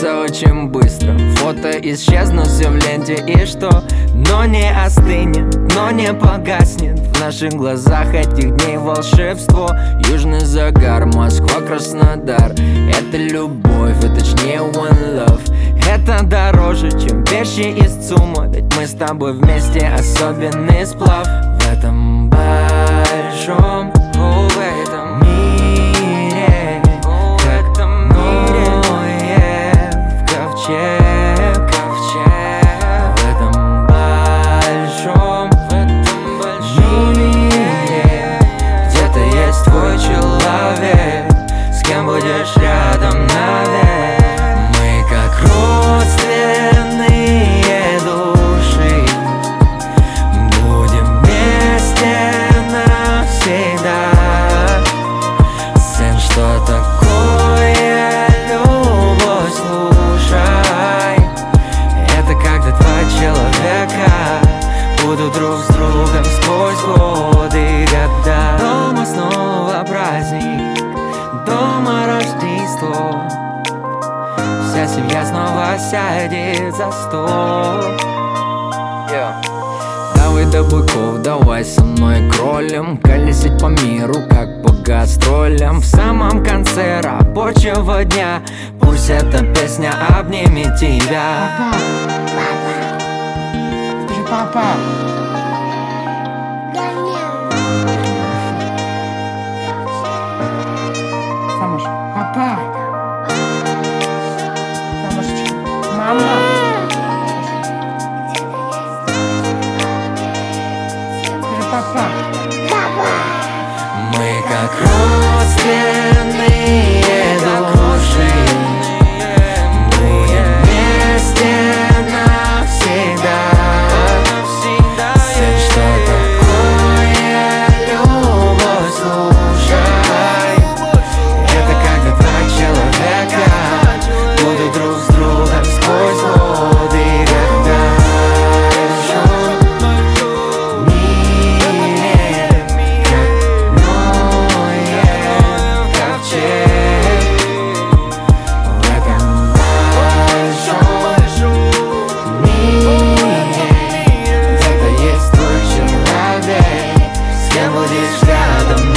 меняется очень быстро. Фото исчезнут все в ленте, и что? Но не остынет, но не погаснет в наших глазах этих дней волшебство. Южный загар, Москва, Краснодар. Это любовь, а точнее one love. Это дороже, чем вещи из ЦУМа. Ведь мы с тобой вместе особенный сплав. В этом большом, в этом мире, как Ноэ в ковчег. В этом большом мире где-то есть твой человек, с кем будешь рядом навек. Мы как родственные души, будем вместе навсегда. Сын, что такое любовь, слушай. Это когда два человека будут друг с другом сквозь годы и года. Дома снова праздник, дома Рождество. Вся семья снова сядет за стол. Давай до быков, давай со мной кролем, колесить по миру, как по гастролям. В самом конце рабочего дня пусть эта песня обнимет тебя. Ты же папа. Самуш, папа. Самушечка, мама. Скажи, папа. Мы как родственные души, будем вместе навсегда. Сын, что такое любовь, слушай. Это когда два человека будут друг с другом сквозь годы и года. В мире, как Ноэ в ковчег. В этом большом мире где-то есть твой человек, с кем будешь рядом